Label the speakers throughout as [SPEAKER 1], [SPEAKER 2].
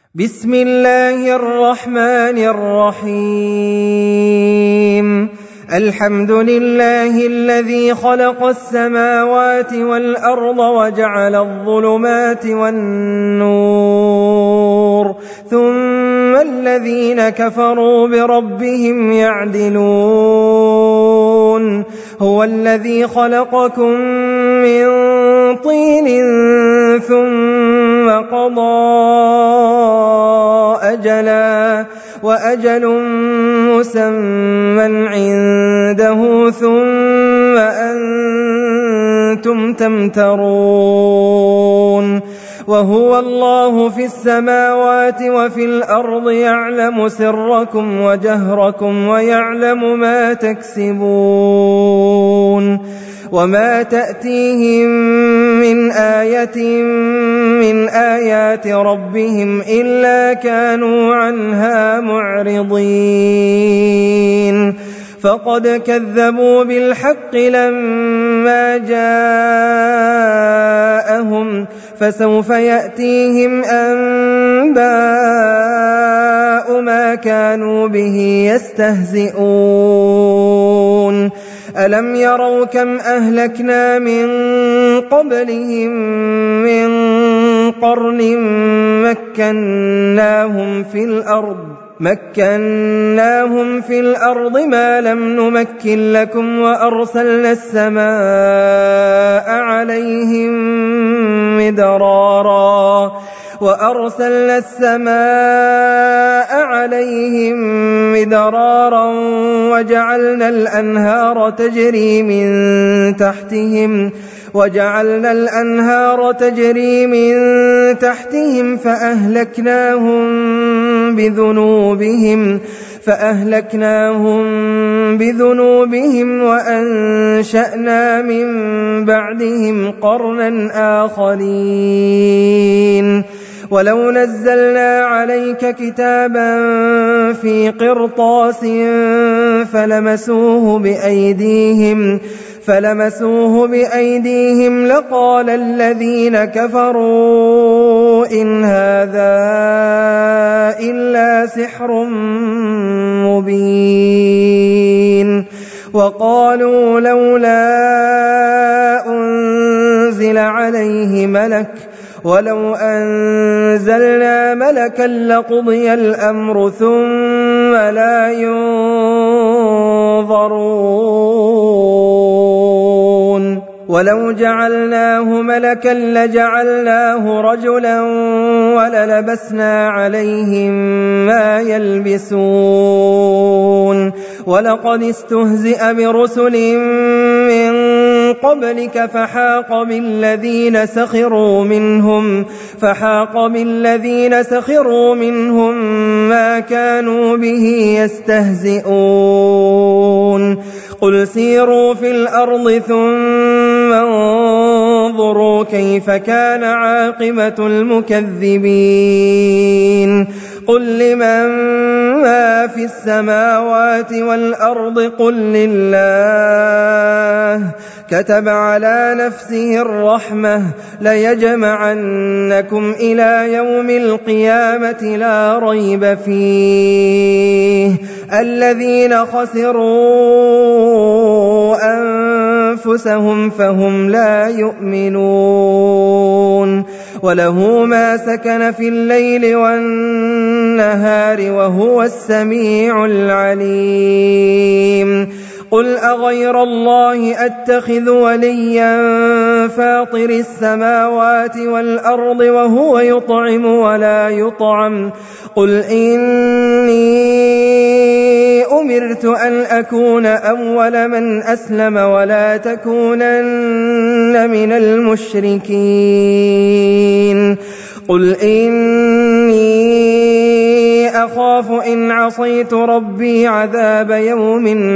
[SPEAKER 1] بسم الله الرحمن الرحيم الحمد لله الذي خلق السماوات والأرض وجعل الظلمات والنور ثم الذين كفروا بربهم يعدلون هو الذي خلقكم من طين ثم قضى أجلا وأجل مسمى عنده ثم أنتم تمترون وهو الله في السماوات وفي الأرض يعلم سركم وجهركم ويعلم ما تكسبون وما تأتيهم من آية من آيات ربهم إلا كانوا عنها معرضين فقد كذبوا بالحق لما جاءهم فسوف يأتيهم أنباء ما كانوا به يستهزئون ألم يروا كم أهلكنا من قبلهم من قرن مكناهم في الأرض ما لم نمكن لكم وأرسلنا السماء عليهم مدرارا وجعلنا الأنهار تجري من تحتهم فأهلكناهم بذنوبهم وأنشأنا من بعدهم قرنا آخرين ولو نزلنا عليك كتابا في قرطاس فلمسوه بأيديهم لقال الذين كفروا إن هذا إلا سحر مبين وقالوا لولا أنزل عليه ملك ولو أنزلنا ملكا لقضي الأمر ثم لا ينظرون ولو جعلناه ملكا لجعلناه رجلا وللبسنا عليهم ما يلبسون ولقد استهزئ برسل من قبلك فحاق بالذين سخروا منهم ما كانوا به يستهزئون قل سيروا في الأرض ثم انظروا كيف كان عاقبة المكذبين قل لمن ما في السماوات والأرض قل لله كتب على نفسه الرحمة ليجمعنكم إلى يوم القيامة لا ريب فيه الذين خسروا أنفسهم فهم لا يؤمنون وله ما سكن في الليل والنهار وهو السميع العليم قل أغير الله أتخذ وليا فاطر السماوات والأرض وهو يطعم ولا يطعم قل إني أمرت أن أكون أول من أسلم ولا تكونن من المشركين قل إني أخاف إن عصيت ربي عذاب يوم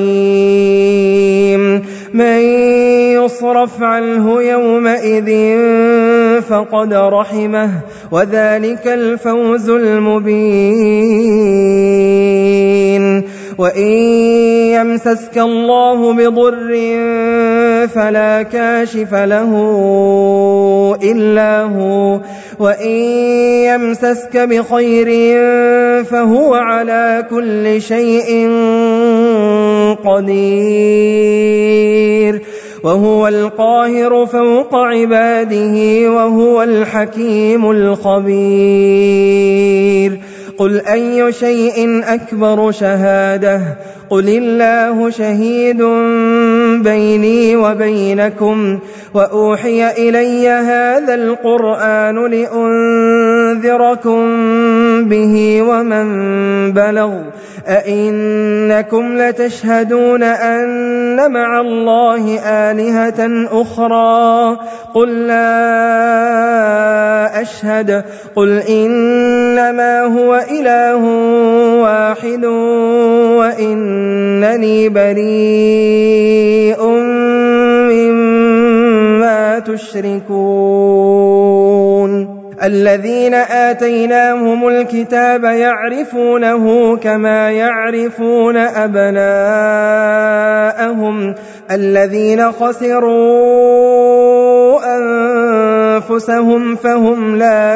[SPEAKER 1] عظيم من يصرف عنه يومئذ فقد رحمه وذلك الفوز المبين وإن يمسسك الله بضر فلا كاشف له إلا هو وإن يمسسك بخير فهو على كل شيء قدير وهو القاهر فوق عباده وهو الحكيم الخبير قل أي شيء أكبر شهادة قل الله شهيد بيني وبينكم وأوحي إلي هذا القرآن لأنذركم به ومن بلغ أئنكم لتشهدون أن مع الله آلهة أخرى قل لا أشهد قل إنما هو إله واحد وإنني بريء مما تشركون الذين آتيناهم الكتاب يعرفونه كما يعرفون أبناءهم الذين خسروا أنفسهم فهم لا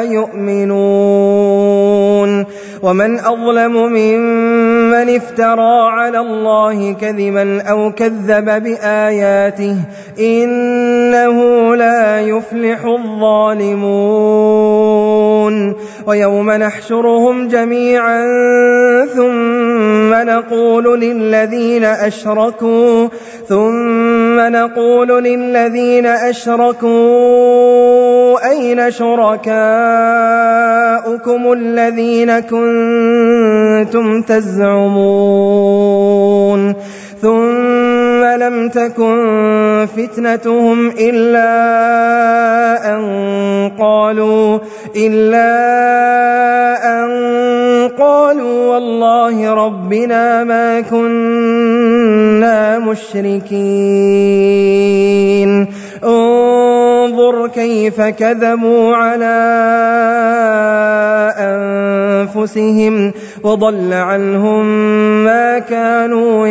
[SPEAKER 1] يؤمنون ومن أظلم ممن افترى على الله كذبا أو كذب بآياته إنه لا يفلح الظالمون ويوم نحشرهم جميعا ثم نقول للذين أشركوا أين شركاؤكم الذين كنتم تزعمون ثم لم تكن فتنتهم إلا أن قالوا والله ربنا ما كنا مشركين انظر كيف كذبوا على أنفسهم وضل عنهم ما كانوا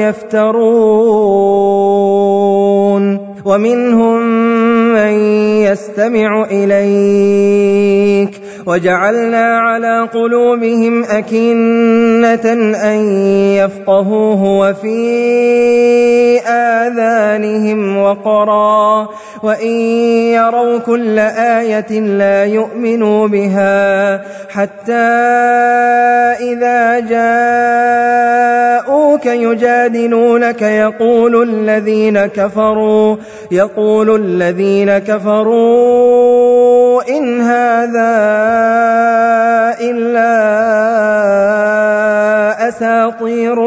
[SPEAKER 1] يفترون ومنهم من يستمع إليك وجعلنا على قلوبهم أكنة أن يفقهوه وفي آذانهم وقرا وإن يروا كل آية لا يؤمنوا بها حتى إذا جاءوك يجادلونك يقول الذين كفروا إن هذا إلا أساطير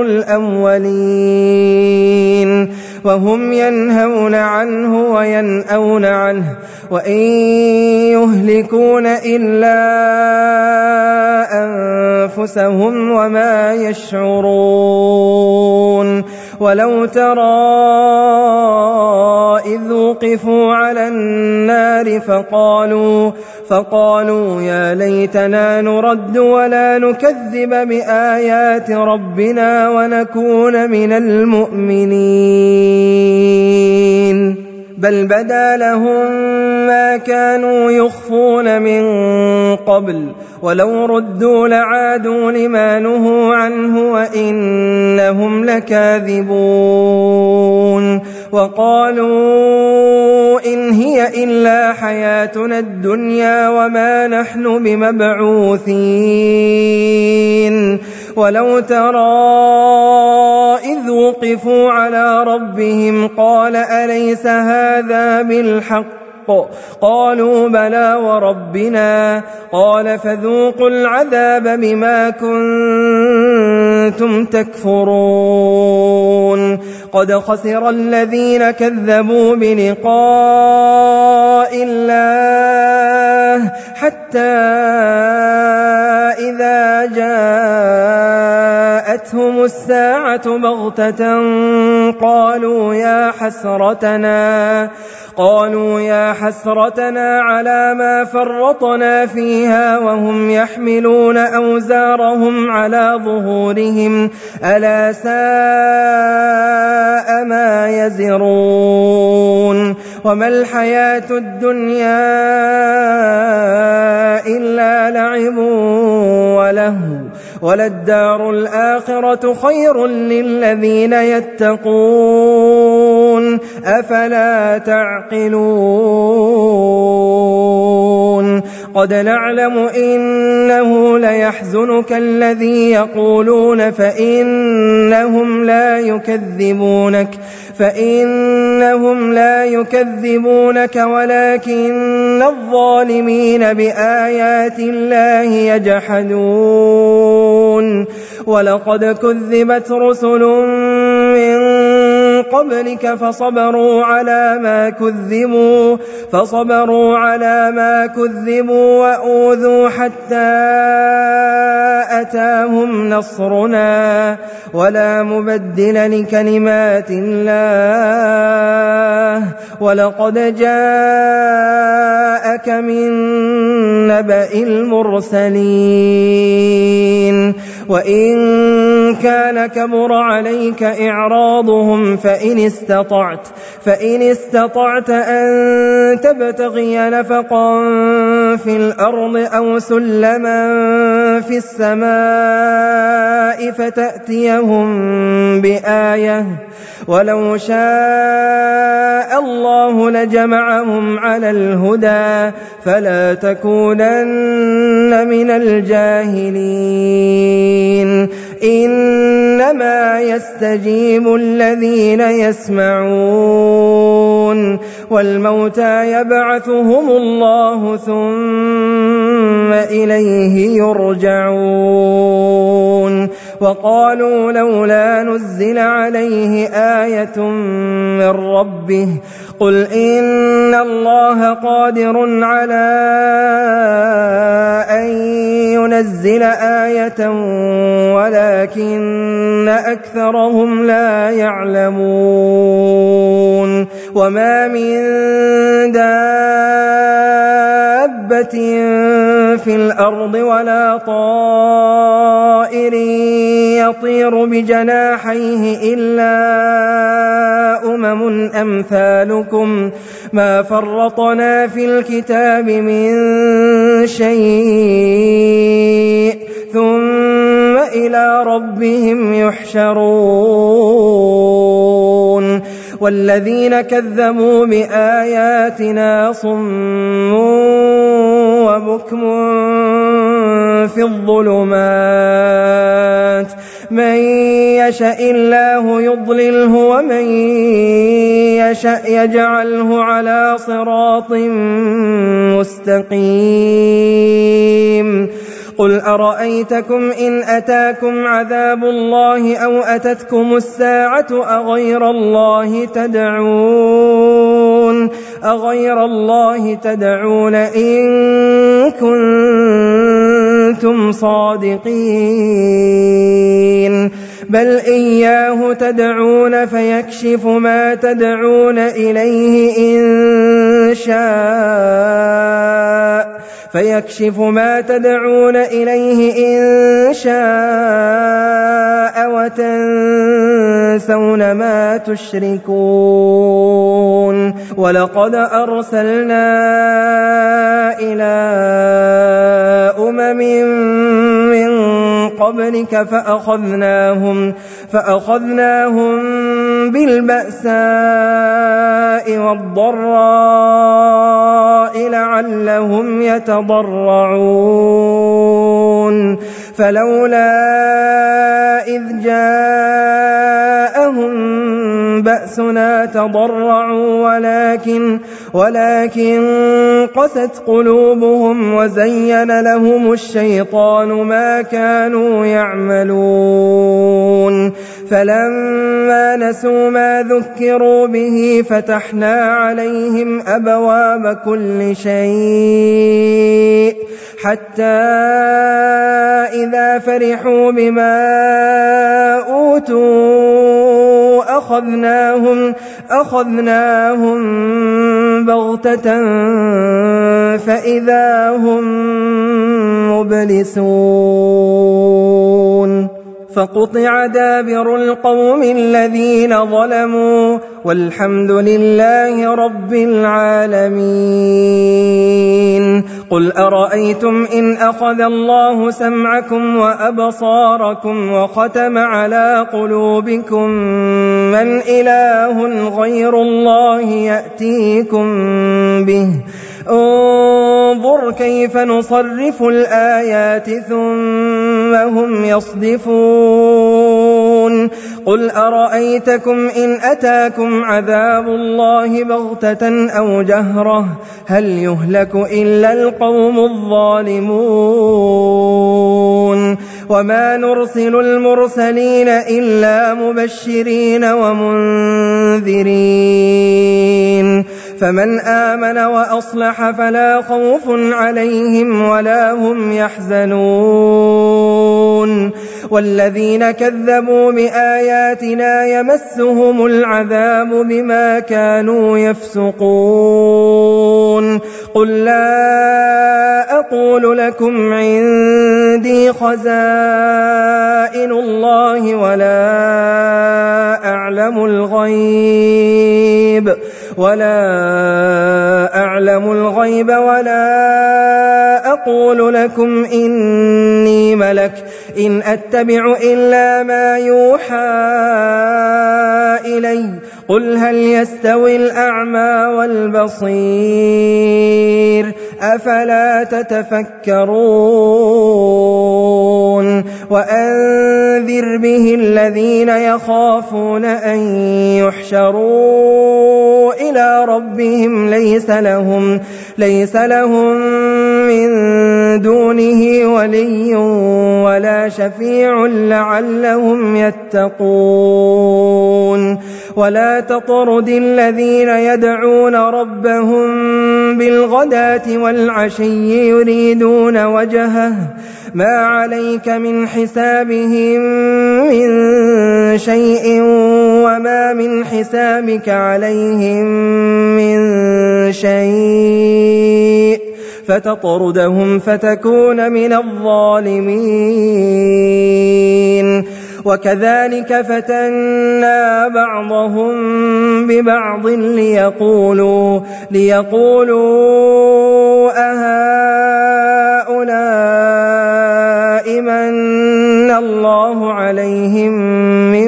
[SPEAKER 1] الأولين وهم ينهون عنه وينأون عنه وإن يهلكون إلا أنفسهم وما يشعرون ولو ترى إذ وقفوا على النار فقالوا يا ليتنا نرد ولا نكذب بآيات ربنا ونكون من المؤمنين بل بدا لهم ما كانوا يخفون من قبل ولو ردوا لعادوا لما نهوا عنه وإنهم لكاذبون وقالوا إن هي إلا حياتنا الدنيا وما نحن بمبعوثين ولو ترى إذ وقفوا على ربهم قال أليس هذا بالحق قالوا بلى وربنا قال فذوقوا العذاب بما كنتم تكفرون قد خسر الذين كذبوا بلقاء الله حتى إذا فأتتهم الساعة بغتة قالوا يا حسرتنا على ما فرطنا فيها وهم يحملون أوزارهم على ظهورهم ألا ساء ما يزرون وما الحياة الدنيا إلا لعب ولهو وللدار الآخرة خير للذين يتقون أفلا تعقلون قد نعلم إنه ليحزنك الذي يقولون فإنهم لا يكذبونك ولكن الظالمين بآيات الله يجحدون ولقد كذبت رسل من قبلك فصبروا على ما كذبوا وأوذوا حتى أتاهم نصرنا ولا مبدل لكلمات الله ولقد جاءك من نبأ المرسلين وإن كان كبر عليك إعراضهم فإن استطعت أن تبتغي نفقا في الأرض أو سلما في السماء فتأتيهم بآية ولو شاء الله لجمعهم على الهدى فلا تكونن من الجاهلين إنما يستجيب الذين يسمعون والموتى يبعثهم الله ثم إليه يرجعون وقالوا لولا نزل عليه آية من ربه قل إن الله قادر على أن ينزل آية ولكن أكثرهم لا يعلمون وما من دابة في الأرض ولا طائر يطير بجناحيه إلا أمم أمثالكم ما فرطنا في الكتاب من شيء ثم إلى ربهم يحشرون والذين كذبوا بآياتنا صم وبكم في الظلمات من يشاء الله يضلله ومن يشاء يجعله على صراط مستقيم قل أرأيتكم إن أتاكم عذاب الله أو أتتكم الساعة أغير الله تدعون إن كنتم صادقين بل إياه تدعون فيكشف ما تدعون إليه إن شاء وتنسون ما تشركون ولقد أرسلنا إلى أمم من قبلك فأخذناهم بالبأساء والضراء لعلهم يتضرعون فلولا إذ جاءهم بأسنا تضرعوا ولكن قست قلوبهم وزين لهم الشيطان ما كانوا يعملون فلما نسوا ما ذكروا به فتحنا عليهم أبواب كل شيء حتى إذا فرحوا بما أوتوا أخذناهم بغتة فإذا هم مبلسون فقطع دابر القوم الذين ظلموا والحمد لله رب العالمين. قل أرأيتم إن أخذ الله سمعكم وأبصاركم وختم على قلوبكم من إله غير الله يأتيكم به انظر كيف نصرف الآيات ثم هم يصدفون. قل أرأيتكم إن أتاكم عذاب الله بغتة أو جهرة هل يهلك إلا القوم الظالمون وما نرسل المرسلين إلا مبشرين ومنذرين فمن آمن وأصلح فلا خوف عليهم ولا هم يحزنون والذين كذبوا بآياتنا يمسهم العذاب بما كانوا يفسقون. قل لا أقول لكم عندي خزائن الله ولا أعلم الغيب ولا أقول لكم إني ملك إن أتبع إلا ما يوحى إلي قل هل يستوي الأعمى والبصير أفلا تتفكرون. وأنذر به الذين يخافون أن يحشروا إلى ربهم ليس لهم من دونه ولي ولا شفيع لعلهم يتقون. ولا تطرد الذين يدعون ربهم بالغداة والعشي يريدون وجهه ما عليك من حسابهم من شيء وما من حسابك عليهم من شيء فتطردهم فتكون من الظالمين. وكذلك فتنا بعضهم ببعض ليقولوا أهؤلاء من الله عليهم من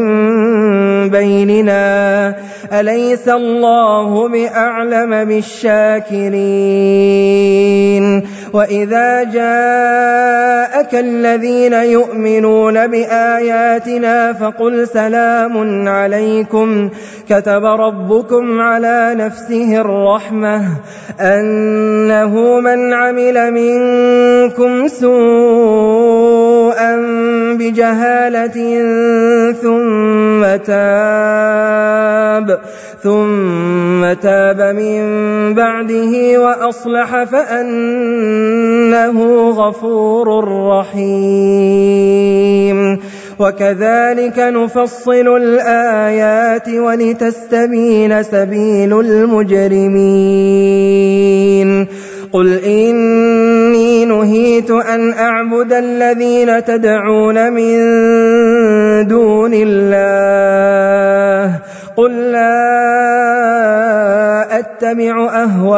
[SPEAKER 1] بيننا أليس الله بأعلم بالشاكرين. وإذا جاءك الذين يؤمنون بآياتنا فقل سلام عليكم كتب ربكم على نفسه الرحمة أنه من عمل منكم سوءا بجهالة ثم تاب من بعده وأصلح فأنه غفور رحيم. وكذلك نفصل الآيات ولتستبين سبيل المجرمين. قل إني نهيت أن أعبد الذين تدعون من دون الله قل لا أتبع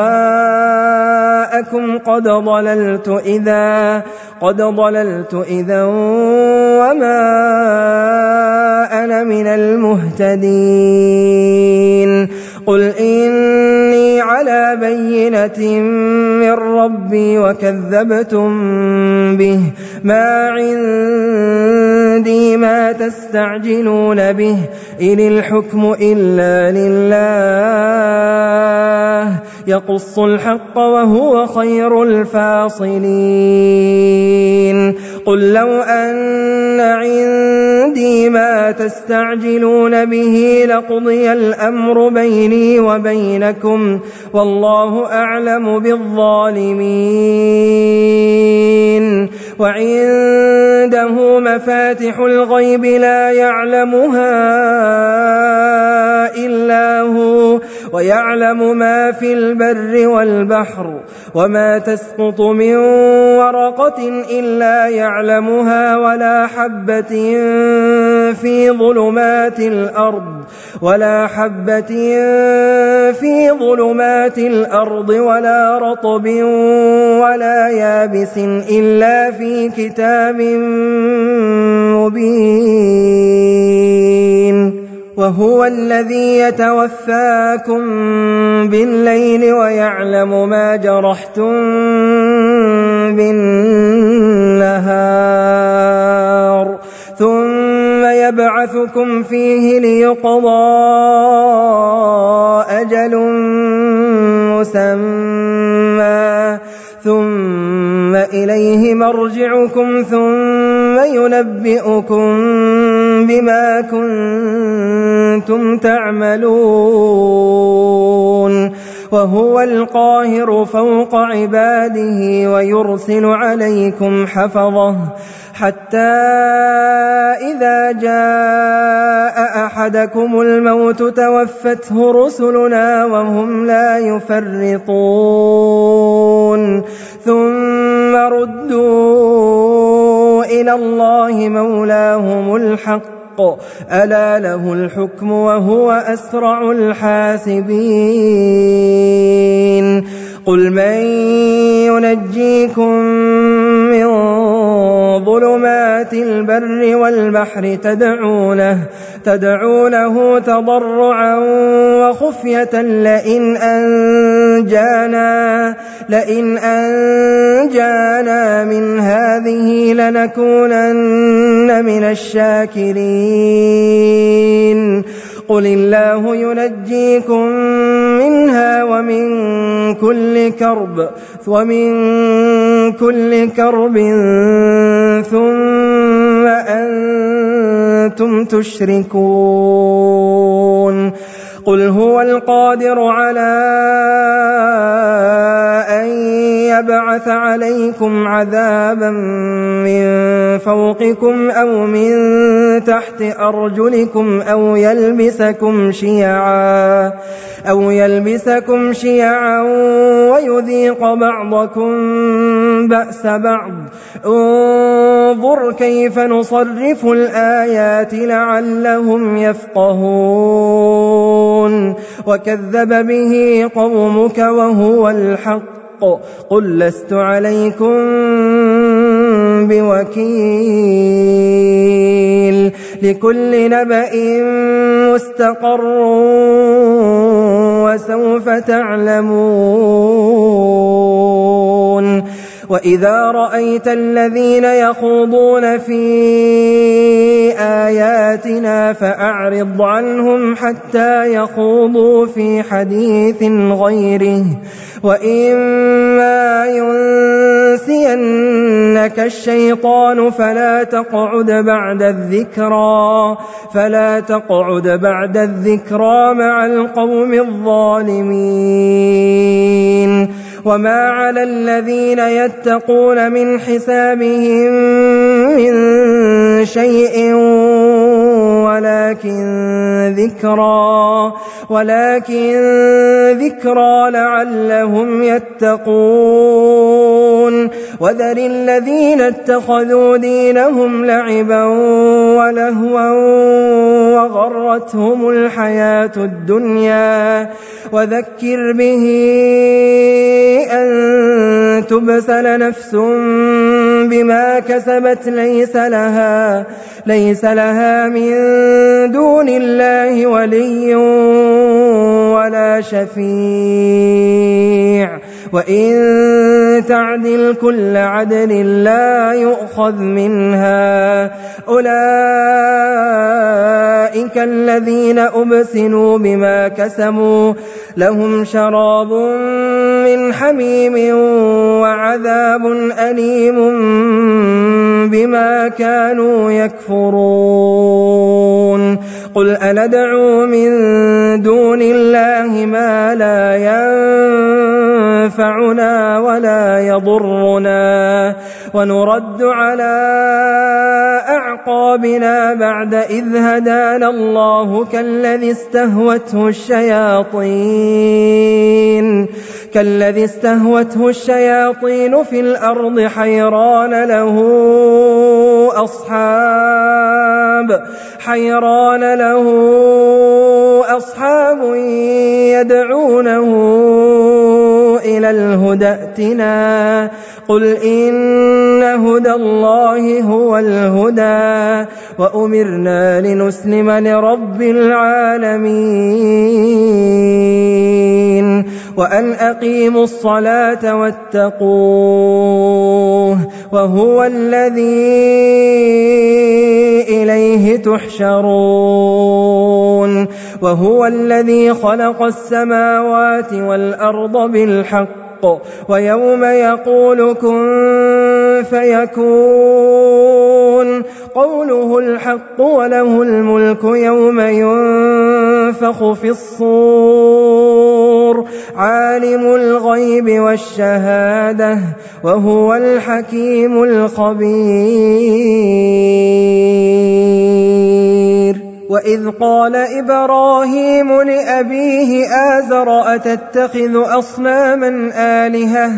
[SPEAKER 1] أهواءكم قد ضللت إذا وما أنا من المهتدين. قل إني على بينة من ربي وكذبتم به ما عندي ما تستعجلون به إن الحكم إلا لله يقص الحق وهو خير الفاصلين. قل لو أن عندي ما تستعجلون به لقضي الأمر بيني وبينكم والله أعلم بالظالمين. وعنده مفاتح الغيب لا يعلمها إلا هو ويعلم ما في البر والبحر وما تسقط من ورقة إلا يعلمها ولا حبة في ظلمات الأرض ولا رطب ولا يابس إلا في كتاب مبين وهو الذي يتوفاكم بالليل ويعلم ما جرحتم بالنهار ثم يبعثكم فيه ليقضى أجل مسمى ثم إليه مرجعكم ثم ينبئكم بما كنتم تعملون وهو القاهر فوق عباده ويرسل عليكم حفظه حتى إذا جاء أحدكم الموت توفته رسلنا وهم لا يفرطون ثم ردوا إلى الله مولاهم الحق ألا له الحكم وهو أسرع الحاسبين قل من ينجيكم من ظلمات البر والبحر تدعونه تضرعا وخفية لئن أنجانا من هذه لنكونن من الشاكرين قل الله ينجيكم منها ومن كل كرب ثم أنتم تشركون قل هو القادر على أن يبعث عليكم عذابا من فوقكم أو من تحت أرجلكم أو يلبسكم شيعا ويذيق بعضكم بأس بعض انظر كيف نصرف الآيات لعلهم يفقهون وكذب به قومك وهو الحق قل لست عليكم بوكيل لكل نبأ مستقر وسوف تعلمون وإذا رأيت الذين يخوضون في آياتنا فأعرض عنهم حتى يخوضوا في حديث غيره وإما ينسينك الشيطان فلا تقعد بعد الذكرى مع القوم الظالمين وما على الذين يتقون من حسابهم من شيء ولكن ذكرى لعلهم يتقون وذر الذين اتخذوا دينهم لعبا ولهوا وغرتهم الحياة الدنيا وذكر به أن تبسل نفس بما كسبت ليس لها من دون الله ولي ولا شفيع وإن تعدل كل عدل لا يؤخذ منها أولئك الذين أبسلوا بما كسبوا لهم شراب من حميم وعذاب أليم بما كانوا يكفرون قل أندعو من دون الله ما لا ينفعنا ولا يضرنا ونرد على أعقابنا بعد إذ هدانا الله كالذي استهوته الشياطين في الأرض حيران له أصحاب يدعونه إلى الهدى ائتنا قل إن هدى الله هو الهدى وأمرنا لنسلم لرب العالمين وأن أقيموا الصلاة واتقوه وهو الذي إليه تحشرون وهو الذي خلق السماوات والأرض بالحق ويوم يقول كن فيكون قوله الحق وله الملك يوم ينفخ في الصور عالم الغيب والشهادة وهو الحكيم الخبير وإذ قال إبراهيم لأبيه آزر أتتخذ أصناما آلهة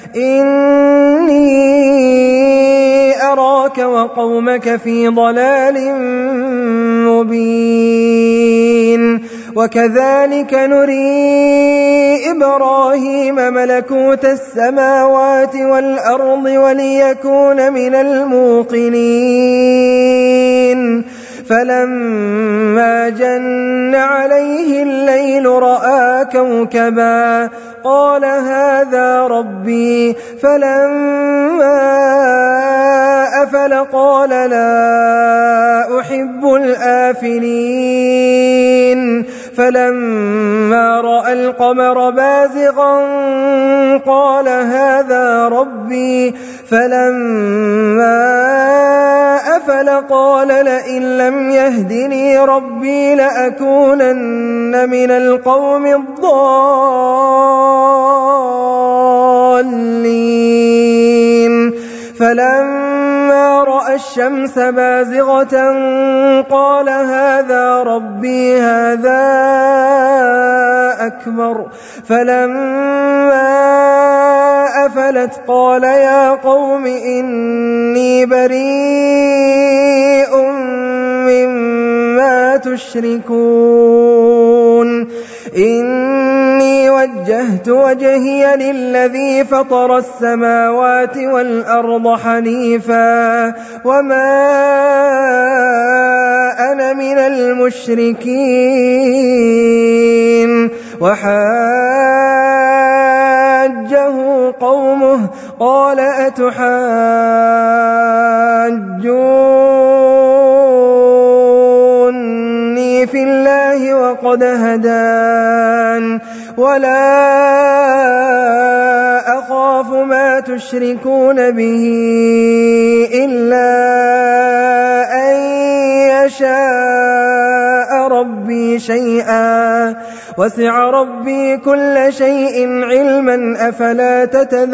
[SPEAKER 1] إني أراك وقومك في ضلال مبين وكذلك نري إبراهيم ملكوت السماوات والأرض وليكون من الموقنين فلما جن عليه الليل رأى كوكبا قال هذا ربي فلما أفل قال لا أحب الآفلين فلما رأى القمر بازغا قال هذا ربي فلما أفل قال لئن لم يهدني ربي لأكونن من القوم الضالين فلما رأى الشمس بازغة قال هذا ربي هذا أكبر فلما أفلت قال يا قوم إني بريء مما تشركون إني وجهت وجهي للذي فطر السماوات والأرض حنيفا وما أنا من المشركين وحاجه قومه قال أتحاجوني في الله وقد هدان ولا أخاف ما تشركون به إلا أن يشاء ربي شيئا وسع ربي كل شيء علما أفلا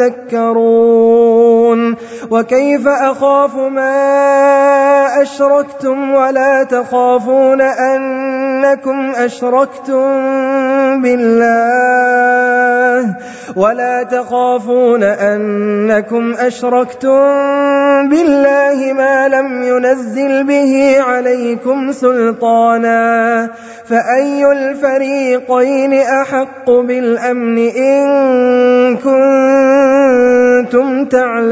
[SPEAKER 1] تتذكرون وكيف أخاف ما أشركتم ولا تخافون أنكم أشركتم بالله ما لم ينزل به عليكم سلطانا فأي الفريقين أحق بالأمن إن كنتم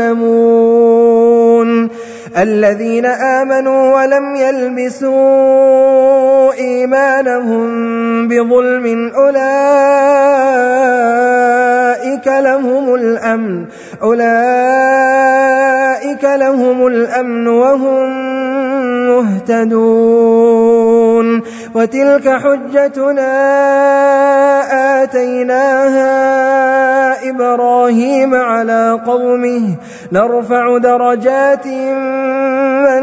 [SPEAKER 1] تعلمون الذين آمنوا ولم يلبسوا إيمانهم بظلم أولئك لهم الأمن وهم مهتدون وتلك حجتنا آتيناها إبراهيم على قومه نرفع درجات من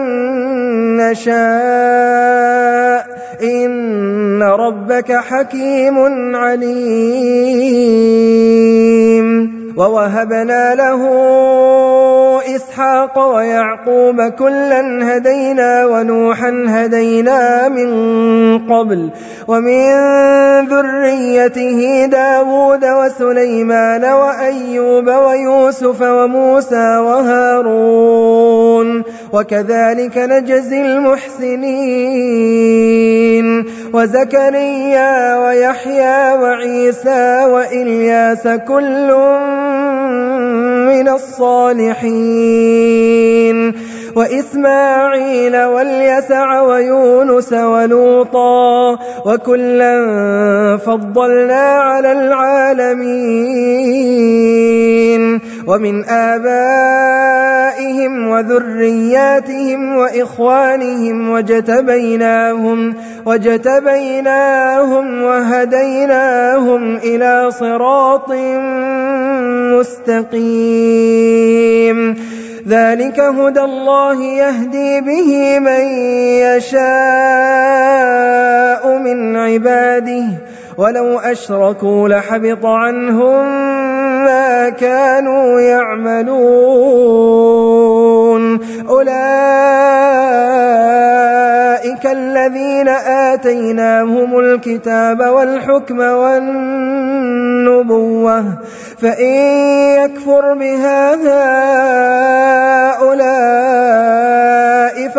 [SPEAKER 1] نشاء إن ربك حكيم عليم ووهبنا له إسحاق ويعقوب كلا هدينا ونوحا هدينا من قبل ومن ذريته داود وسليمان وأيوب ويوسف وموسى وهارون وكذلك نجزي المحسنين وزكريا ويحيى وعيسى وإلياس كل من الصالحين وإسماعيل واليسع ويونس ولوطا وكلا فضلنا على العالمين ومن آبائهم وذرياتهم وإخوانهم وجتبيناهم وهديناهم إلى صراط مستقيم ذلك هدى الله يهدي به من يشاء من عباده ولو أشركوا لحبط عنهم ما كانوا يعملون أولئك الذين آتيناهم الكتاب والحكم والنبوة فإن يكفر بها هؤلاء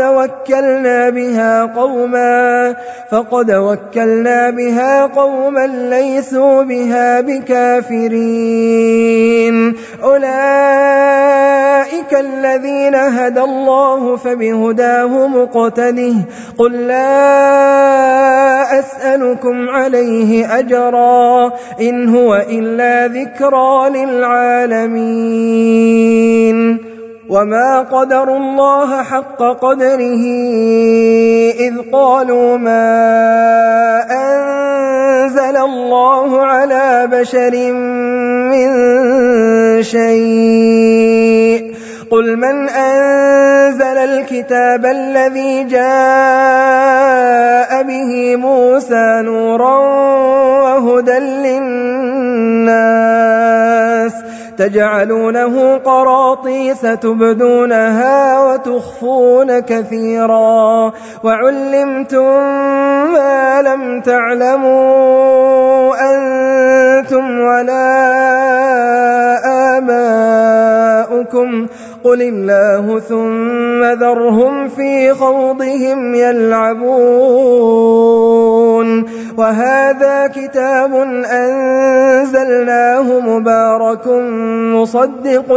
[SPEAKER 1] فقد وكلنا بها قوما ليسوا بها بكافرين أولئك الذين هدى الله فبهداه مقتده قل لا أسألكم عليه أجرا إن هو إلا ذكرى للعالمين وما قدروا الله حق قدره إذ قالوا ما أنزل الله على بشر من شيء قل من أنزل الكتاب الذي جاء به موسى نورا وهدى للناس تجعلونه قراطيس تبدونها وتخفون كثيرا وعلمتم ما لم تعلموا أنتم ولا آباؤكم قل الله ثم ذرهم في خوضهم يلعبون وهذا كتاب أنزلناه مبارك مصدق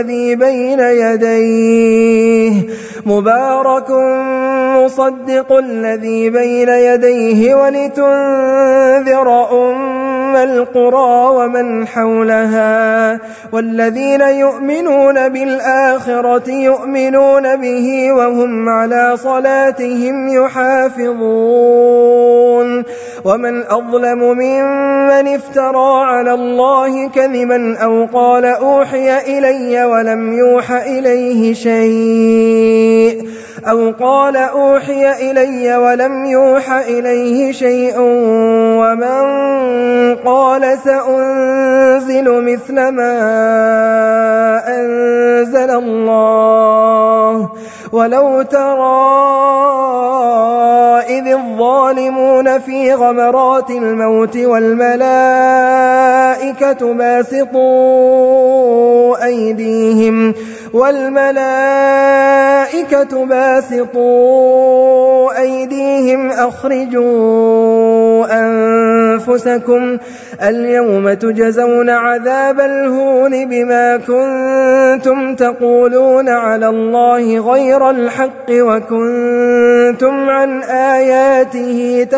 [SPEAKER 1] الذي بين يديه ولتنذر أم القرى ومن حولها والذين يؤمنون بالآخرة يؤمنون به وهم على صلاتهم يحافظون ومن أظلم ممن افترى على الله كذبا أو قال أوحي إلي ولم يوحى إليه شيء ومن قال سأنزل مثل ما أنزل الله ولو ترى إذ الظالمون في غمرات الموت والملائكة باسطوا أيديهم أخرجوا أنفسكم اليوم تجزون عذاب الهون بما كنتم تقولون على الله غير الحق وكنتم عن آياته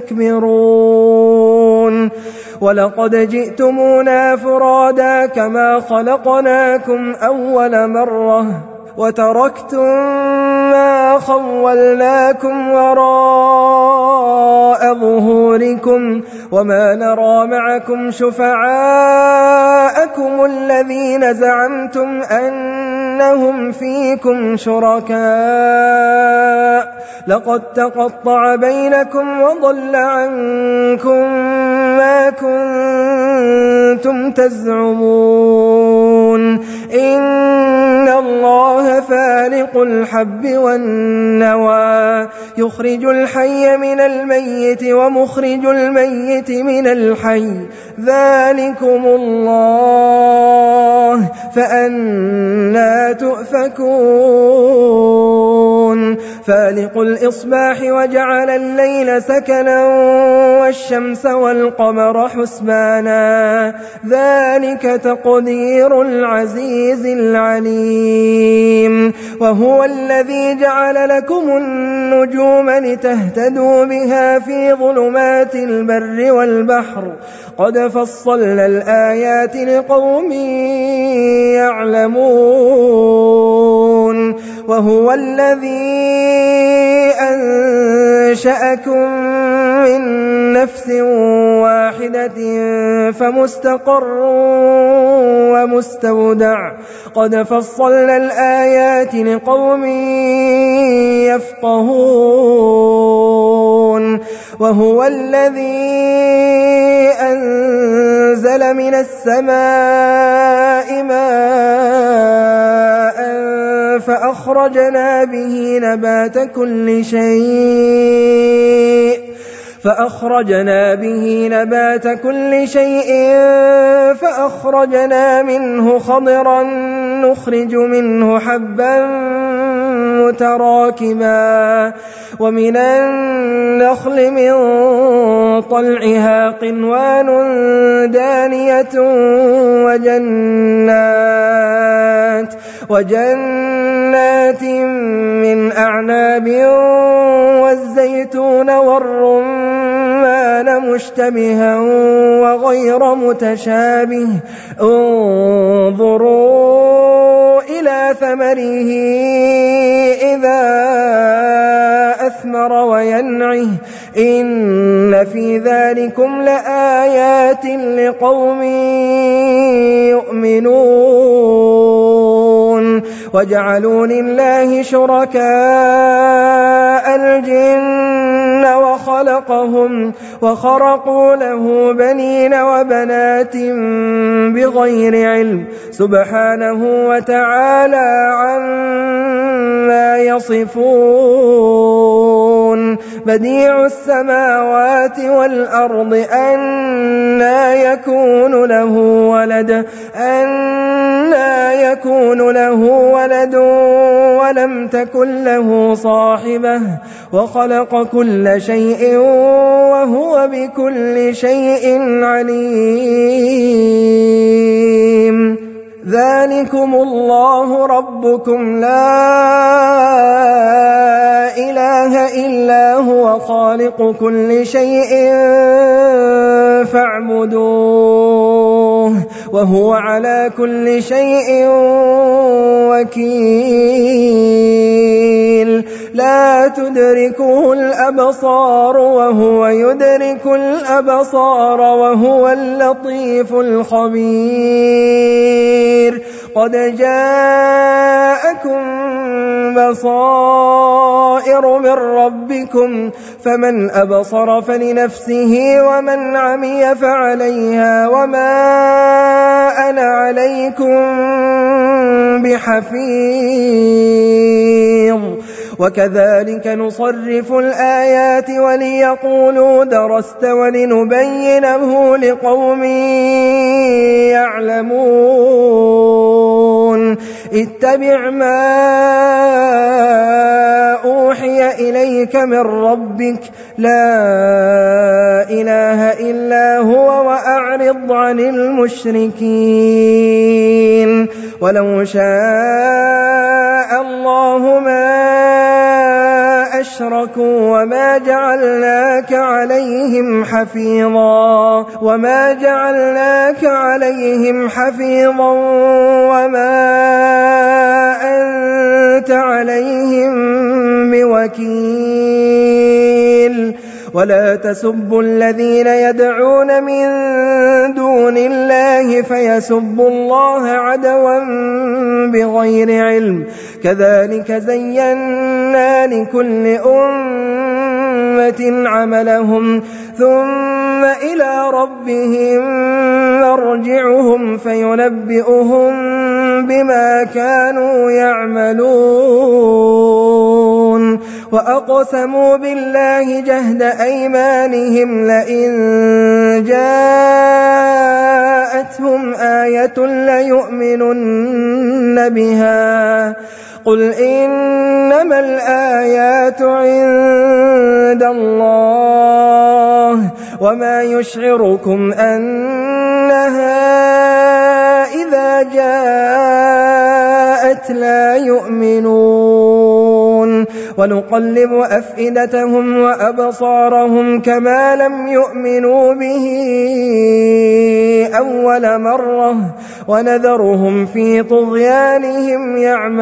[SPEAKER 1] تستكبرون ولقد جئتمونا فرادا كما خلقناكم أول مرة وتركتم ما خولناكم وراء ظهوركم وما نرى معكم شفعاءكم الذين زعمتم أنهم فيكم شركاء لقد تقطع بينكم وضل عنكم ما كنتم كنتم تزعمون إن الله فالق الحب والنوى يخرج الحي من الميت ومخرج الميت من الحي ذلكم الله فأنى تؤفكون فالق الإصباح وجعل الليل سكنا والشمس والقمر حسبانا ذلك تقدير العزيز العليم وهو الذي جعل لكم النجوم لتهتدوا بها في ظلمات البر والبحر قد فصلنا الآيات لقوم يعلمون وهو الذي أنشأكم من نفس واحدة فمستقر ومستودع قد فصلنا الآيات لقوم يفقهون وهو الذي أنزل من السماء ماء فأخرجنا به نبات كل شيء فأخرجنا منه خضرا نخرج منه حبا متراكبا ومن النخل من طلعها قنوان دانية وجنات من أعناب والزيتون والرمان مشتبها وغير متشابه انظروا إلى ثمره إذا أثمر وينعه إن في ذلكم لآيات لقوم يؤمنون وجعلوا لله شركاء الجن وخرقوا له بنين وبنات بغير علم سبحانه وتعالى عما يصفون بديع السماوات والأرض أنى يكون له ولد ولم تكن له صاحبة وخلق كل شيء وهو بكل شيء عليم ذلكم الله ربكم لا إله إلا هو خالق كل شيء فاعبدوه وهو على كل شيء وكيل لا تدركه الأبصار وهو يدرك الأبصار وهو اللطيف الخبير قد جاءكم بصائر من ربكم فمن أبصر فلنفسه ومن عمي فعليها وما أنا عليكم بحفيظ وكذلك نصرف الآيات وليقولوا درست ولنبينه لقوم يعلمون اتبع ما أوحي إليك من ربك لا إله إلا هو وأعرض عن المشركين ولو شاء الله ما أشركوا وما جعلناك عليهم حفيظا وما أنت عليهم بوكيل ولا تسبوا الذين يدعون من دون الله فيسبوا الله عدوا بغير علم كذلك زينا لكل أمة عملهم ثم إلى ربهم مرجعهم فينبئهم بما كانوا يعملون وأقسموا بالله جهد أيمانهم لئن جاءتهم آية ليؤمنن بها قل إنما الآيات عند الله وما يشعركم أنها إذا جاءت لا يؤمنون ونقلب أفئدتهم وأبصارهم كما لم يؤمنوا به أول مرة ونذرهم في طغيانهم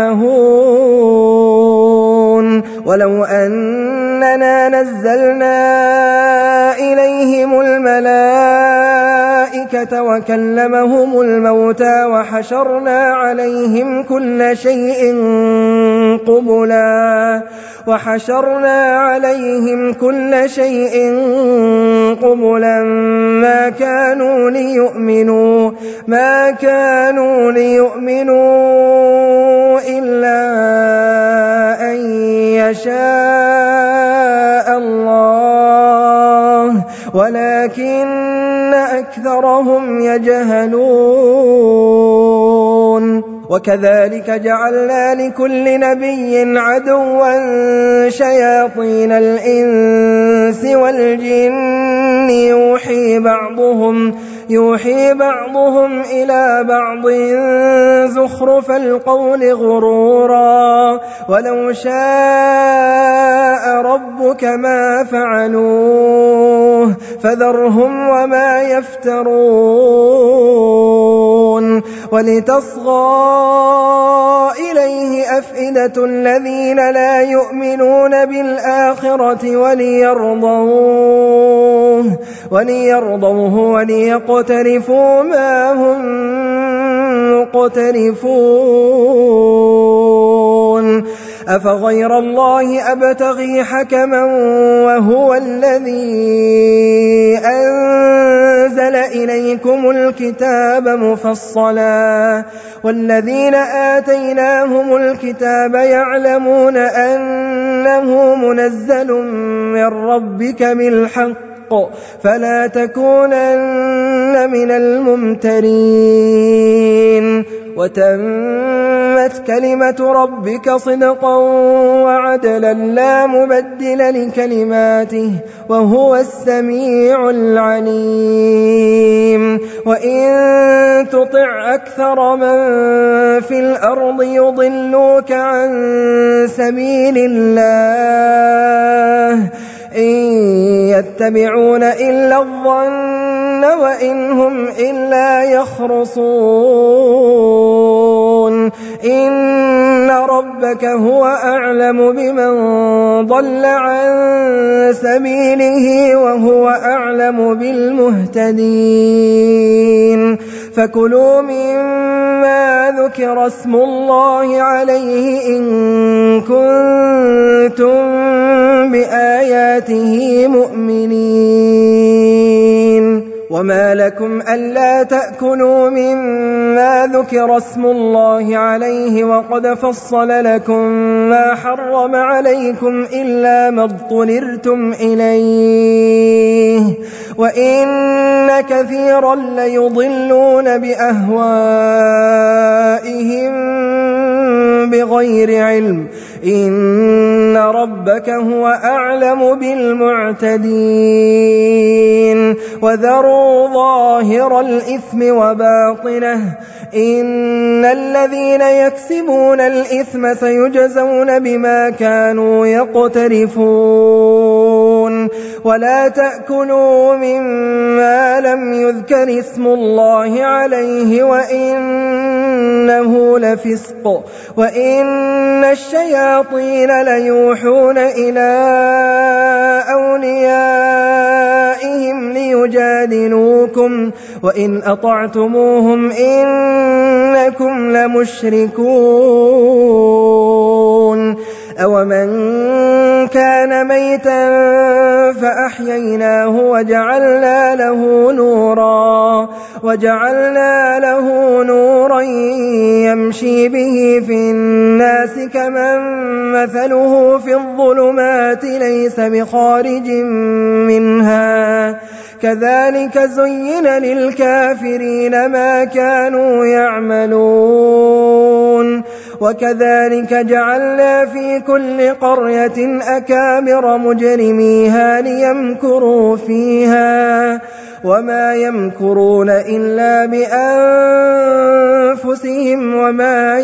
[SPEAKER 1] يعمهون ولو أننا نزلنا إليهم الملائكة وكلمهم الموتى وحشرنا عليهم كل شيء قبلا ما كانوا ليؤمنوا إلا أن يشاء الله ولكن أكثرهم يجهلون وكذلك جعلنا لكل نبي عدوا شياطين الإنس والجن يوحي بعضهم إلى بعض زخرف القول غرورا ولو شاء ربك ما فعلوه فذرهم وما يفترون ولتصغى إليه أفئدة الذين لا يؤمنون بالآخرة وليرضوه وليقترفوا ما هم مقترفون أفغير الله أبتغي حكما وهو الذي أنزل إليكم الكتاب مفصلا والذين آتيناهم الكتاب يعلمون أنه منزل من ربك بالحق فلا تكونن من الممترين وتمت كلمة ربك صدقا وعدلا لا مبدل لكلماته وهو السميع العليم وإن تطع أكثر من في الأرض يضلوك عن سبيل الله إن يتبعون إلا الظن وإن هم إلا يخرصون إن ربك هو أعلم بمن ضل عن سبيله وهو أعلم بالمهتدين فكلوا مما ذكر اسم الله عليه إن كنتم بآياته مؤمنين وما لكم ألا تأكلوا مما ذكر اسم الله عليه وقد فصل لكم ما حرم عليكم إلا ما اضطررتم إليه وإن كثيرا ليضلون بأهوائهم بغير علم إن ربك هو أعلم بالمعتدين وذروا ظاهر الإثم وباطنه إن الذين يكسبون الإثم سيجزون بما كانوا يقترفون ولا تأكلوا مما لم يذكر اسم الله عليه وإنه لفسق وإن الشياطين ليوحون إلى أوليائهم ليجادلوكم وإن أطعتموهم إنكم لمشركون أومن كان ميتا فأحييناه وجعلنا له نورا يمشي به في الناس كمن مثله في الظلمات ليس بخارج منها كذلك زين للكافرين ما كانوا يعملون وكذلك جعلنا في كل قرية أكابر مجرميها ليمكروا فيها وما يمكرون إلا بأنفسهم وما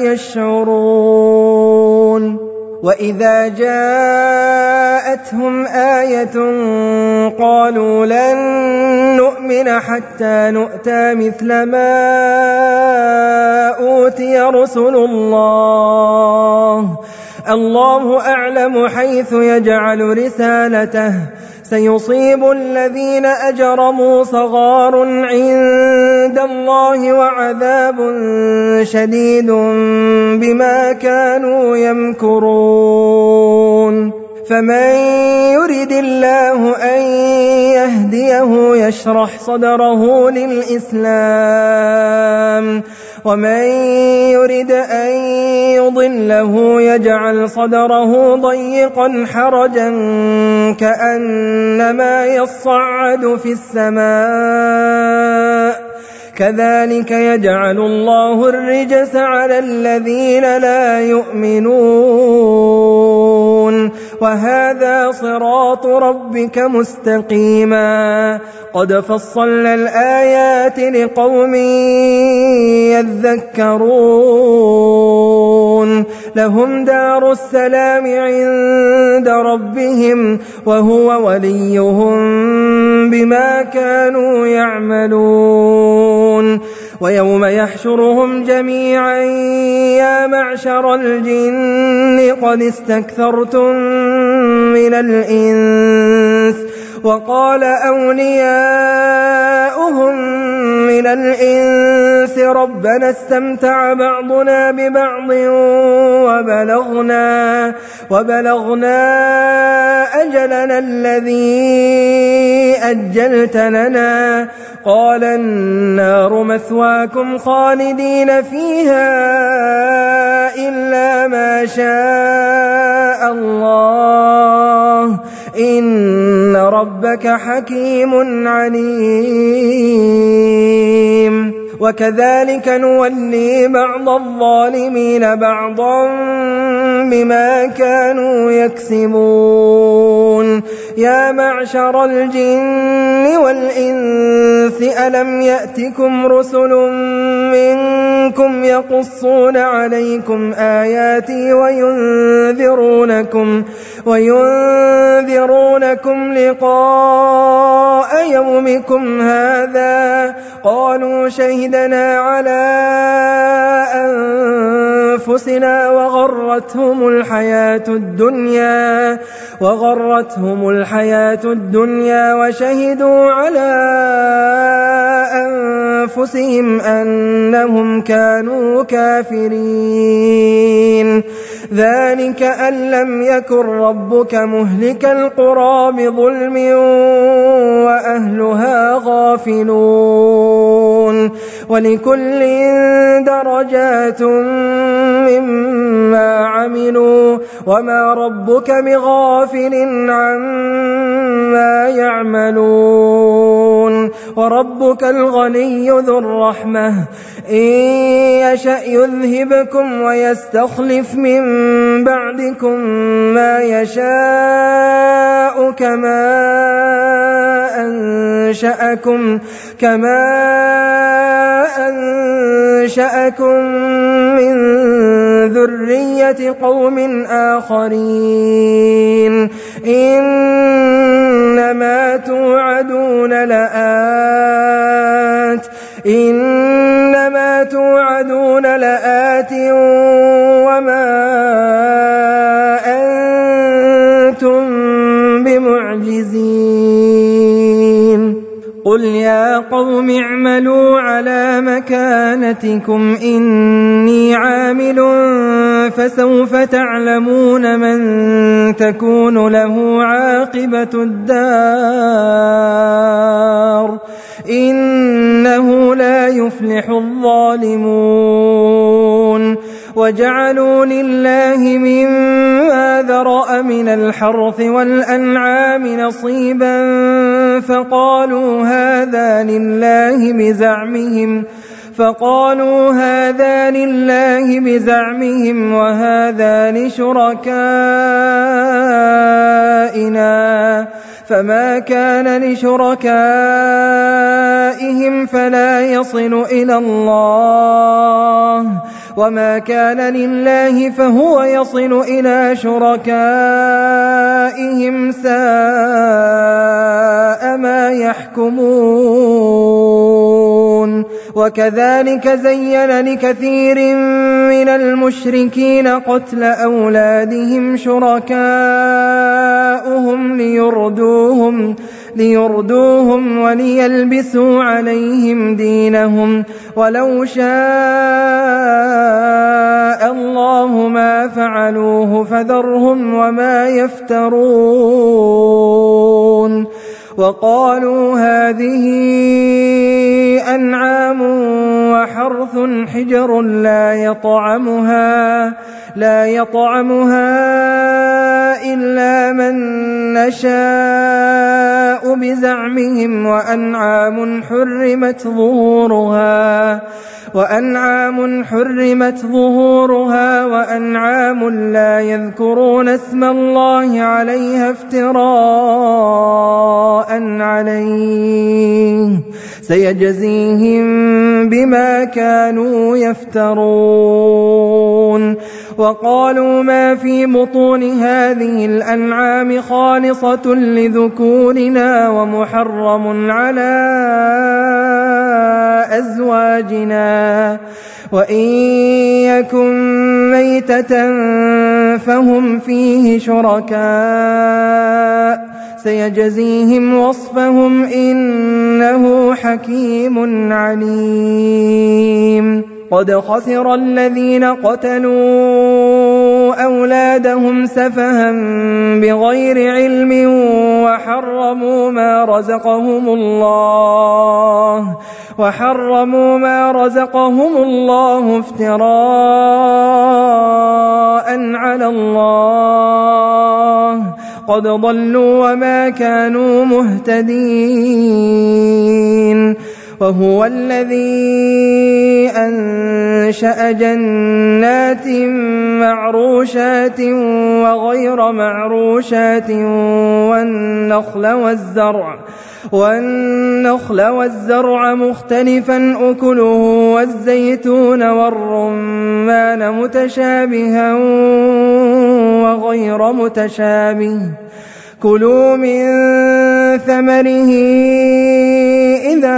[SPEAKER 1] يشعرون وإذا جاءتهم آية قالوا لن نؤمن حتى نؤتى مثل ما أوتي رسل الله أعلم حيث يجعل رسالته سيصيب الذين أجرموا صغار عند الله وعذاب شديد بما كانوا يمكرون فمن يرد الله أن يهديه يشرح صدره للإسلام ومن يرد أن يضله يجعل صدره ضيقا حرجا كأنما يصعد في السماء كذلك يجعل الله الرجس على الذين لا يؤمنون وهذا صراط ربك مستقيما قد فصلنا الآيات لقوم يذكرون لهم دار السلام عند ربهم وهو وليهم بما كانوا يعملون ويوم يحشرهم جميعا يا معشر الجن قد استكثرتم من الإنس وقال أولياؤهم من الإنس ربنا استمتع بعضنا ببعض وبلغنا أجلنا الذي أجلت لنا قال النار مثواكم خالدين فيها إلا ما شاء الله إن ربك حكيم عليم وكذلك نولي بعض الظالمين بعضا بما كانوا يكسبون يا معشر الجن والإنس ألم يأتكم رسل منكم يقصون عليكم آياتي وينذرونكم لقاء يومكم هذا قالوا شهدنا على أنفسنا وغرتهم الحياة الدنيا وشهدوا على أنفسهم أنهم كانوا كافرين ذلك أن لم يكن ربك مهلك القرى بظلم وأهلها غافلون ولكل درجات مما عملوا وما ربك بغافل عما يعملون وربك الغني ذو الرحمة إن يشأ يذهبكم ويستخلف من بعدكم ما يشاء كما أنشأكم من ذرية قوم آخرين إنما توعدون لآت وما أنتم بمعجزين قل يا قوم اعملوا على مكانتكم إني عامل فسوف تعلمون من تكون له عاقبة الدار إنه لا يفلح الظالمون وجعلوا لله مما ذرأ من الحرث والأنعام نصيبا فقالوا هذا لله بزعمهم وهذا لشركائنا فما كان لشركائهم فلا يصل إلى الله وما كان لله فهو يصل إلى شركائهم ساء ما يحكمون وكذلك زين لكثير من المشركين قتل أولادهم شركاؤهم ليردوهم وليلبسوا عليهم دينهم ولو شاء الله ما فعلوه فذرهم وما يفترون وقالوا هذه أنعام وحرث حجر لا يطعمها إلا من نشاء بزعمهم وأنعام حرمت ظهورها وأنعام لا يذكرون اسم الله عليها افتراء عليه سيجزيهم بما كانوا يفترون وقالوا ما في بطون هذه الأنعام خالصة لذكورنا ومحرم على أزواجنا وإن يكن ميتة فهم فيه شركاء سيجزيهم وصفهم إنه حكيم عليم قد خسر الذين قتلوا أولادهم سفها بغير علم وحرموا ما رزقهم الله افتراء على الله قد ضلوا وما كانوا مهتدين وهو الذي أنشأ جنات معروشات وغير معروشات والنخل والزرع مختلفا أكله والزيتون والرمان متشابها وغير متشابه كلوا من ثمره إذا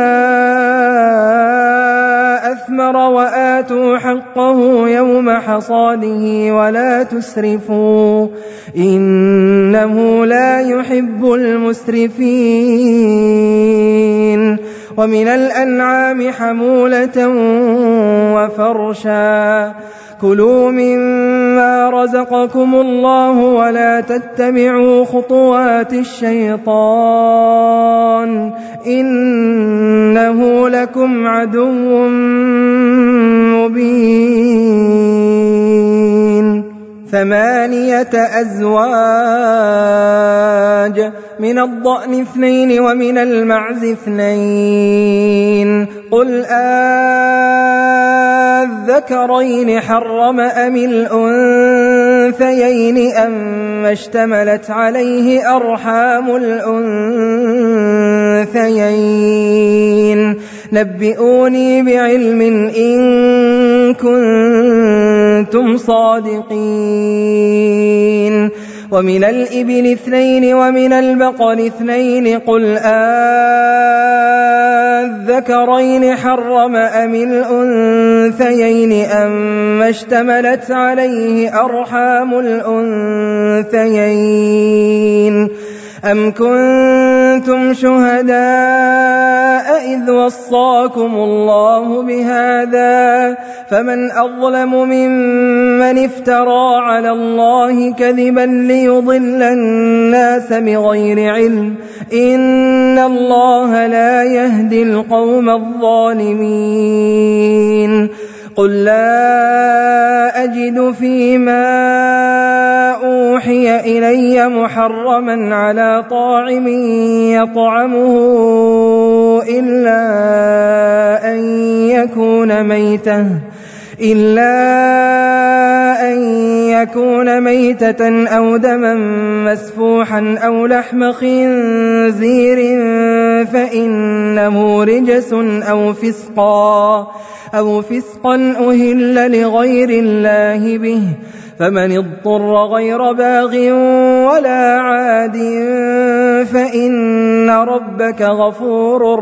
[SPEAKER 1] أثمر وآتوا حقه يوم حصاده ولا تسرفوا إنه لا يحب المسرفين ومن الأنعام حمولة وفرشا كلوا مما رزقكم الله ولا تتبعوا خطوات الشيطان إنه لكم عدو مبين 8 أزواج من الضأن 2 ومن المعز 2 قل الذكرين حرم أم الأنثيين أم اشتملت عليه أرحام الأنثيين نبئوني بعلم إن كنتم صادقين ومن الإبل 2 ومن البقر 2 قل الذكرين حرم أم الأنثيين أم اشتملت عليه أرحام الأنثيين أم كنتم كنتم شهداء إذ وصاكم الله بهذا فمن أظلم ممن افترى على الله كذبا ليضل الناس بغير علم إن الله لا يهدي القوم الظالمين قل لا أجد فيما أوحي إلي محرما على طاعم يطعمه إلا أن يكون ميتة أو دما مسفوحا أو لحم خنزير فإنه رجس أو فسقا أهل لغير الله به فمن اضطر غير باغ ولا عاد فإن ربك غفور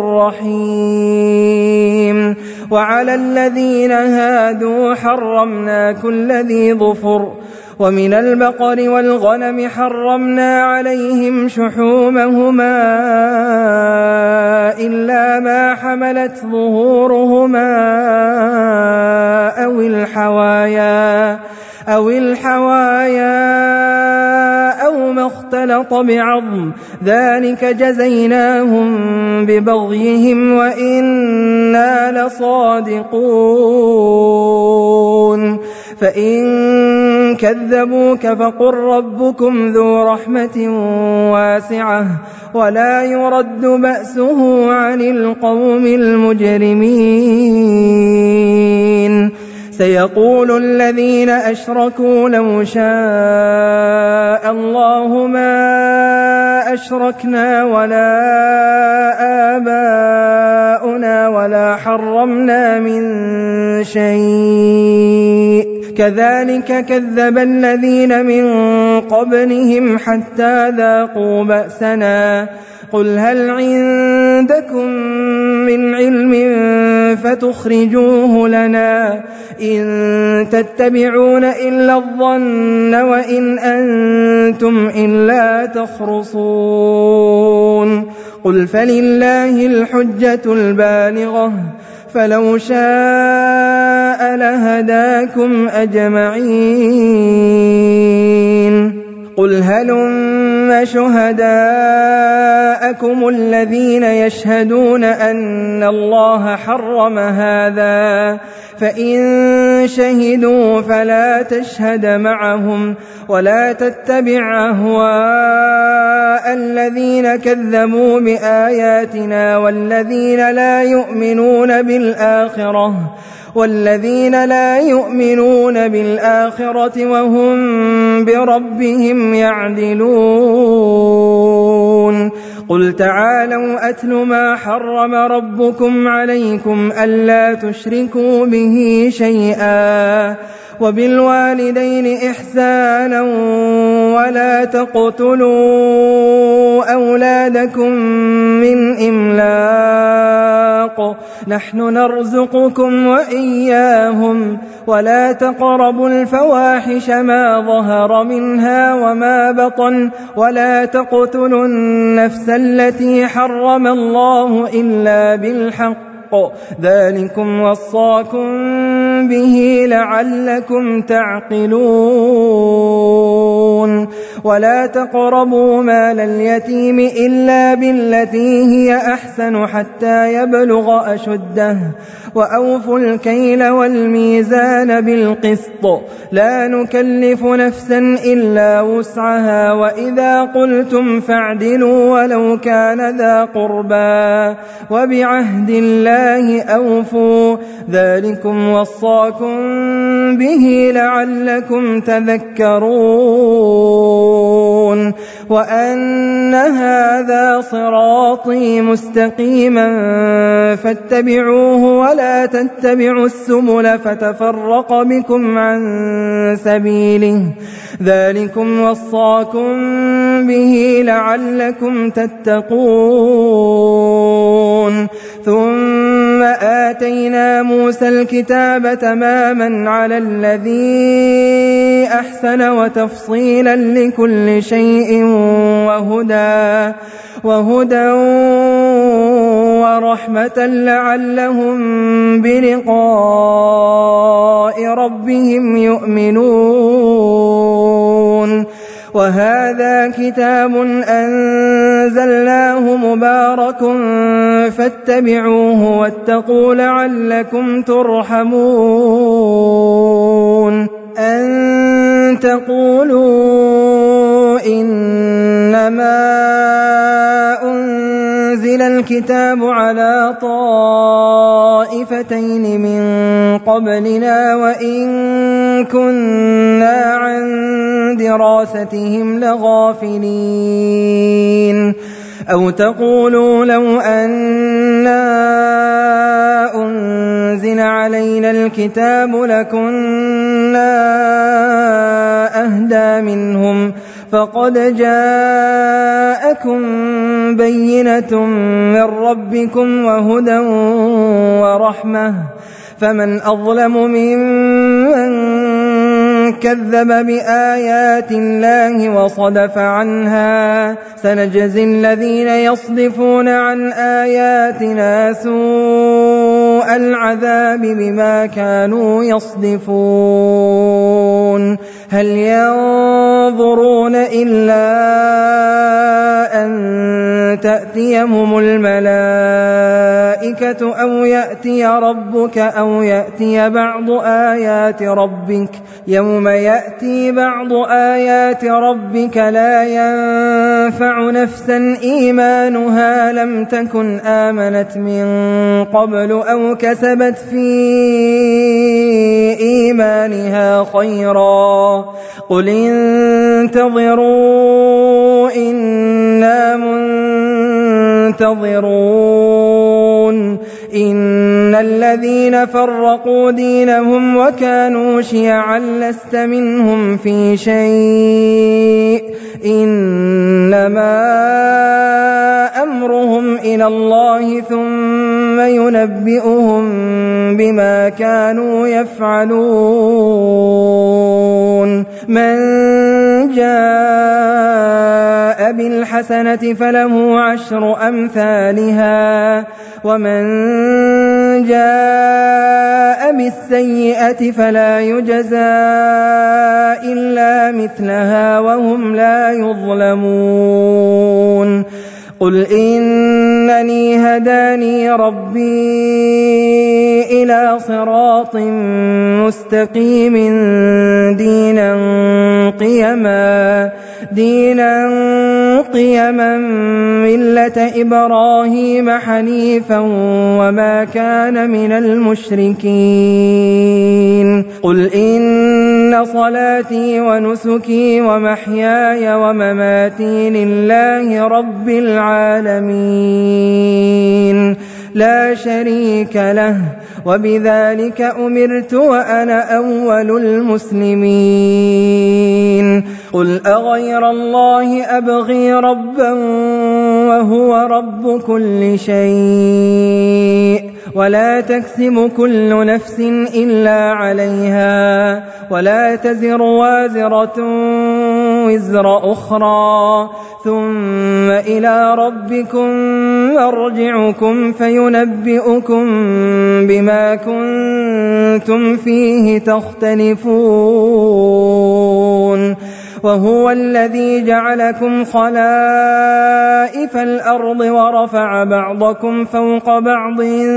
[SPEAKER 1] رحيم وعلى الذين هادوا حرمنا كل ذي ظفر ومن البقر والغنم حرمنا عليهم شحومهما إلا ما حملت ظهورهما أو الحوايا أو ما اختلط بعظم ذلك جزيناهم ببغيهم وإنا لصادقون فإن كذبوك فقل ربكم ذو رحمة واسعة ولا يرد بأسه عن القوم المجرمين سيقول الذين أشركوا لو شاء الله ما أشركنا ولا آباؤنا ولا حرمنا من شيء كذلك كذب الذين من قبلهم حتى ذاقوا بأسنا قل هل عندكم من علم فتخرجوه لنا إن تتبعون إلا الظن وإن أنتم إلا تخرصون قل فلله الحجة البالغة فلو شاء لهداكم أجمعين قل هلم شهداءكم الذين يشهدون أن الله حرم هذا فإن شهدوا فلا تشهد معهم ولا تتبع أهواء الذين كذبوا بآياتنا والذين لا يؤمنون بالآخرة وهم بربهم يعدلون قل تعالوا أتل ما حرم ربكم عليكم ألا تشركوا به شيئا وبالوالدين إحسانا ولا تقتلوا أولادكم من إملاق نحن نرزقكم وإياهم ولا تقربوا الفواحش ما ظهر منها وما بطن ولا تقتلوا النفس التي حرم الله إلا بالحق ذلكم وصاكم به لعلكم تعقلون ولا تقربوا مال اليتيم إلا بالتي هي أحسن حتى يبلغ أشده وأوفوا الكيل والميزان بالقسط لا نكلف نفسا إلا وسعها وإذا قلتم فاعدلوا ولو كان ذا قربى وبعهد الله أوفوا ذلكم وصاكم به لعلكم تذكرون وأن هذا صراطي مستقيما فاتبعوه ولا تتبعوا السبل فتفرق بكم عن سبيله ذلكم وصاكم به لعلكم تتقون ثم آتينا موسى الكتاب تماما على الذي أحسن وتفصيلا لكل شيء وهدى ورحمة لعلهم بلقاء ربهم يؤمنون وهذا كتاب أنزلناه مبارك فاتبعوه واتقوا لعلكم ترحمون أن تقولوا إنما أنزل الكتاب على طائفتين من قبلنا وإن كنا عن دراستهم لغافلين أو تقولوا لو أنا أنزل علينا الكتاب لكنا أهدى منهم فقد جاءكم بينة من ربكم وهدى ورحمة فمن أظلم ممن كذب بآيات الله وصدف عنها سنجزي الذين يصدفون عن آياتنا سوء العذاب بما كانوا يصدفون هل ينظرون إلا أن تأتيهم الملائكة أو يأتي ربك أو يأتي بعض آيات ربك يوم يأتي بعض آيات ربك لا ينفع نفسا إيمانها لم تكن آمنت من قبل أو كسبت في إيمانها خيرا قل انتظروا إنا منتظرون إن الذين فرقوا دينهم وكانوا شيعا لست منهم في شيء إنما أمرهم إلى الله ثم ينبئهم بما كانوا يفعلون من جاء بالحسنة فله 10 أمثالها ومن جاء بالسيئة فلا يجزى إلا مثلها وهم لا يظلمون قل إنني هداني ربي إلى صراط مستقيم دينا قيما ملة إبراهيم حنيفا وما كان من المشركين قل إن صلاتي ونسكي ومحياي ومماتي لله رب العالمين لا شريك له وبذلك أمرت وأنا أول المسلمين قل أغير الله أبغي ربا وهو رب كل شيء ولا تكسب كل نفس إلا عليها ولا تزر وازرة وزر أخرى ثم إلى ربكم مرجعكم فينبئكم بما كنتم فيه تختلفون وهو الذي جعلكم خلائف الأرض ورفع بعضكم فوق بعض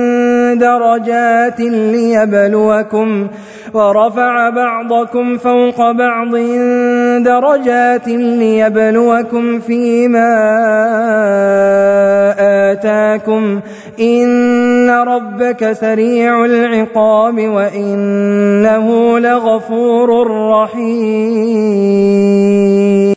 [SPEAKER 1] درجات ليبلوكم فيما آتاكم إن ربك سريع العقاب وإنه لغفور رحيم